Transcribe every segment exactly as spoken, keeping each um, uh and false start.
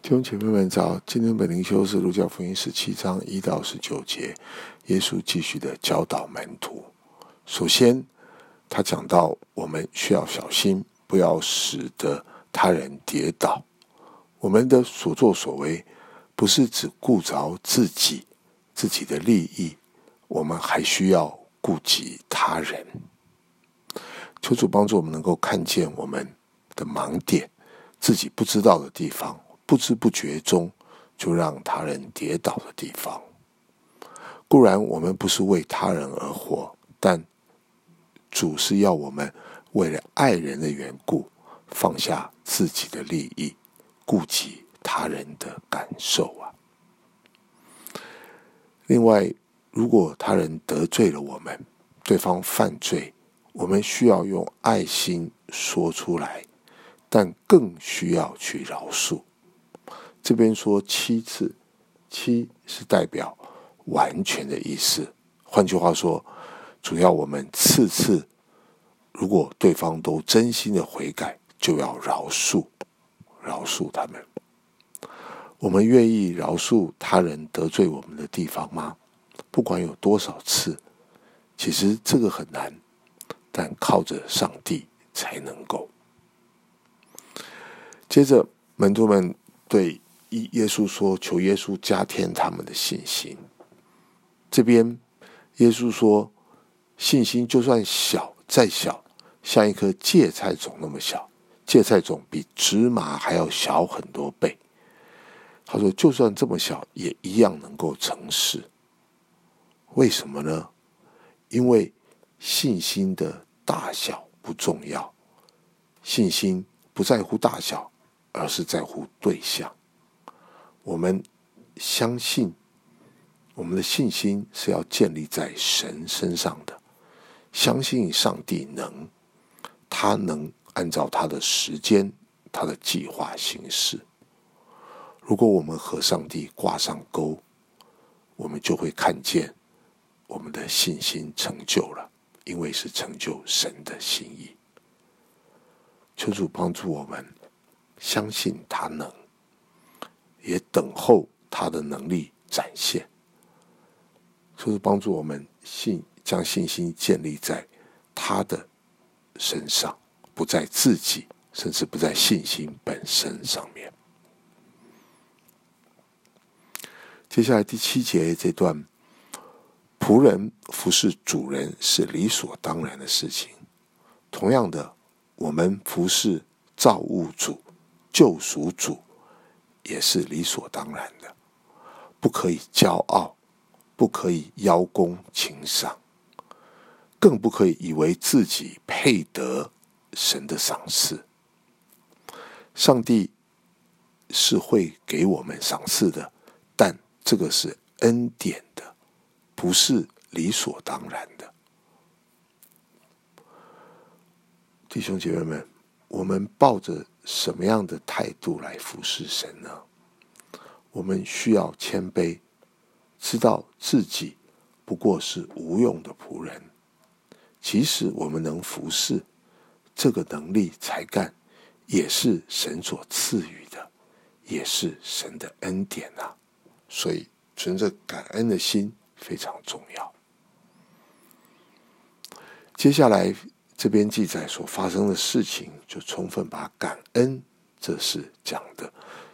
弟兄姐妹们早，今天本灵修是路加福音十七章一到十九节，耶稣继续的教导门徒。首先他讲到我们需要小心，不要使得他人跌倒。我们的所作所为不是只顾着自己自己的利益，我们还需要顾及他人。求主帮助我们能够看见我们的盲点，自己不知道的地方，不知不觉中就让他人跌倒的地方。固然我们不是为他人而活，但主是要我们为了爱人的缘故，放下自己的利益，顾及他人的感受啊。另外，如果他人得罪了我们，对方犯罪，我们需要用爱心说出来，但更需要去饶恕。这边说七次，七是代表完全的意思。换句话说，主要我们次次如果对方都真心的悔改，就要饶恕，饶恕他们。我们愿意饶恕他人得罪我们的地方吗？不管有多少次，其实这个很难，但靠着上帝才能够。接着门徒们对耶稣说，求耶稣加添他们的信心。这边耶稣说，信心就算小再小，像一颗芥菜种那么小，芥菜种比芝麻还要小很多倍。他说就算这么小，也一样能够成事。为什么呢？因为信心的大小不重要，信心不在乎大小，而是在乎对象。我们相信，我们的信心是要建立在神身上的，相信上帝能，他能按照他的时间，他的计划行事。如果我们和上帝挂上钩，我们就会看见我们的信心成就了，因为是成就神的心意。求主帮助我们相信他能，也等候他的能力展现。求主帮助我们信将信心建立在他的身上，不在自己，甚至不在信心本身上面。接下来第七节这段，仆人服侍主人是理所当然的事情。同样的，我们服侍造物主、救赎主也是理所当然的。不可以骄傲，不可以邀功请赏，更不可以以为自己配得神的赏赐。上帝是会给我们赏赐的，但这个是恩典的，不是理所当然的。弟兄姐妹们，我们抱着什么样的态度来服侍神呢？我们需要谦卑，知道自己不过是无用的仆人。即使我们能服侍，这个能力才干也是神所赐予的，也是神的恩典啊。所以存着感恩的心非常重要。接下来这边记载所发生的事情，就充分把感恩这事讲的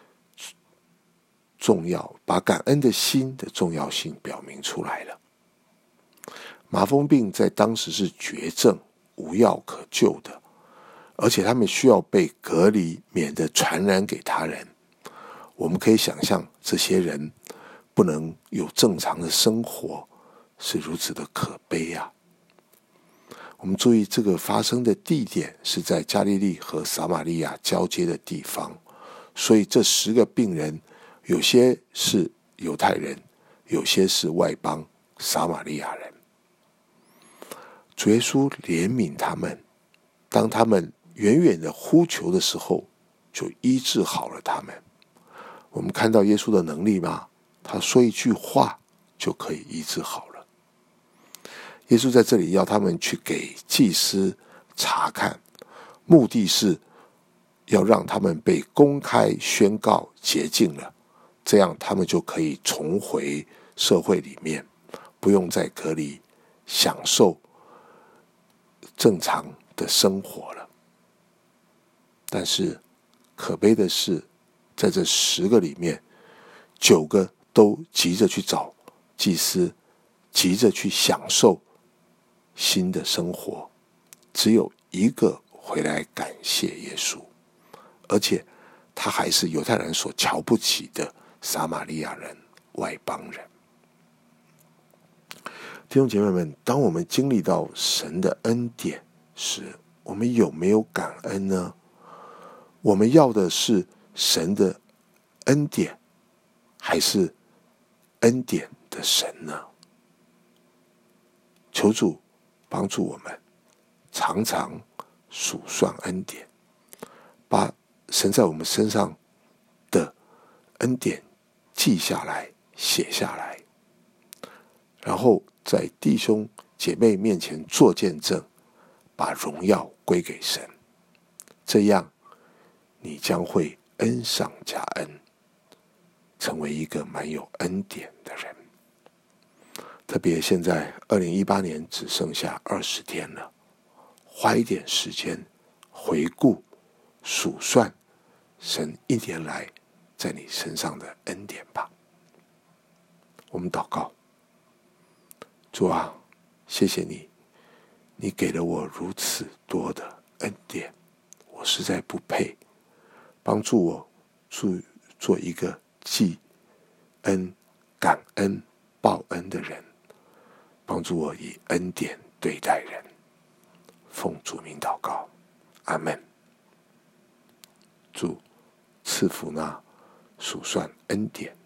重要，把感恩的心的重要性表明出来了。麻风病在当时是绝症，无药可救的，而且他们需要被隔离，免得传染给他人。我们可以想象，这些人不能有正常的生活，是如此的可悲啊！我们注意，这个发生的地点是在加利利和撒玛利亚交接的地方，所以这十个病人，有些是犹太人，有些是外邦撒玛利亚人。主耶稣怜悯他们，当他们远远的呼求的时候，就医治好了他们。我们看到耶稣的能力吗？他说一句话就可以医治好了。耶稣在这里要他们去给祭司查看，目的是要让他们被公开宣告洁净了，这样他们就可以重回社会里面，不用再隔离，享受正常的生活了。但是可悲的是，在这十个里面，九个都急着去找祭司，急着去享受新的生活，只有一个回来感谢耶稣，而且他还是犹太人所瞧不起的撒玛利亚人，外邦人。弟兄姐妹们，当我们经历到神的恩典时，我们有没有感恩呢？我们要的是神的恩典，还是恩典的神呢？求主帮助我们常常数算恩典，把神在我们身上的恩典记下来，写下来，然后在弟兄姐妹面前做见证，把荣耀归给神。这样你将会恩上加恩，成为一个蛮有恩典的人。特别现在二零一八年只剩下二十天了，花一点时间回顾数算神一年来在你身上的恩典吧。我们祷告，主啊，谢谢你，你给了我如此多的恩典，我实在不配，帮助我做做一个记恩、感恩、报恩的人，帮助我以恩典对待人。奉主名祷告，阿们。主赐福那数算恩典